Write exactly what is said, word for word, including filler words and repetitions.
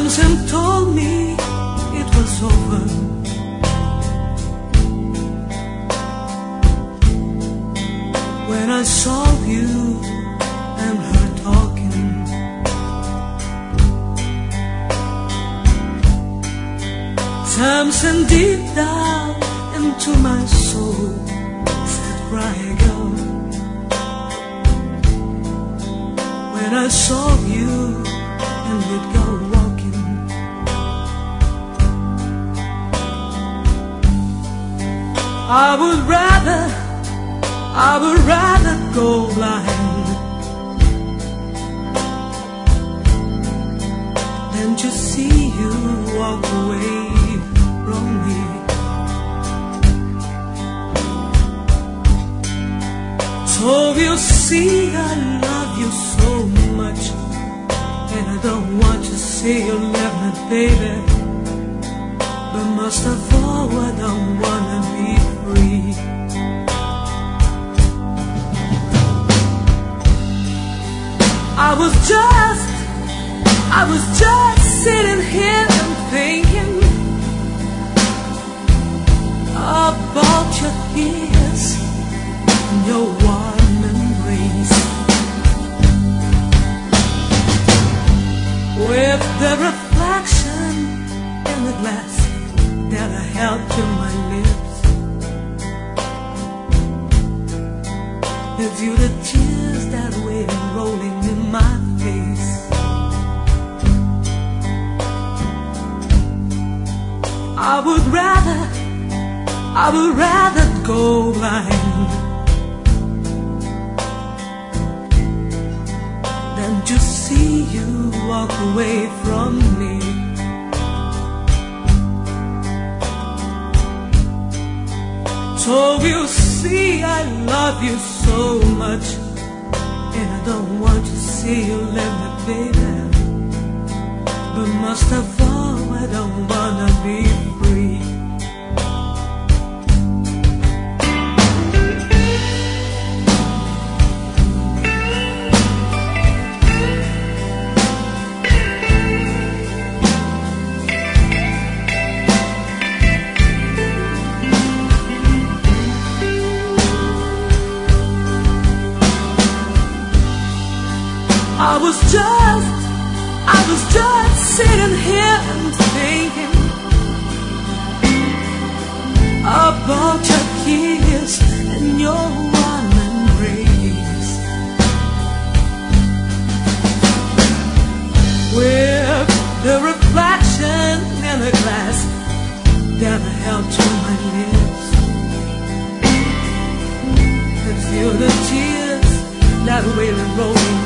Samson told me it was over. When I saw you and her talking, Samson deep down into my soul said, cry girl. When I saw you and we'd go walking, I would rather, I would rather go blind than to see you walk away from me. So you see I love you so much, and I don't want to see you left me, baby. But most of all, I don't wanna be free. I was just, I was just sitting here and thinking about your kiss and your warm embrace, with the reflection in the glass that I held to my lips. With you the tears that were rolling in my face, I would rather, I would rather go blind than to see you walk away from me. So you see I love you so much, and I don't want to see you let me, baby. But most of all, I don't wanna be free. I was just, I was just sitting here and thinking about your kiss and your warm embrace, with the reflection in the glass that I held to my lips, and feel the tears that were rolling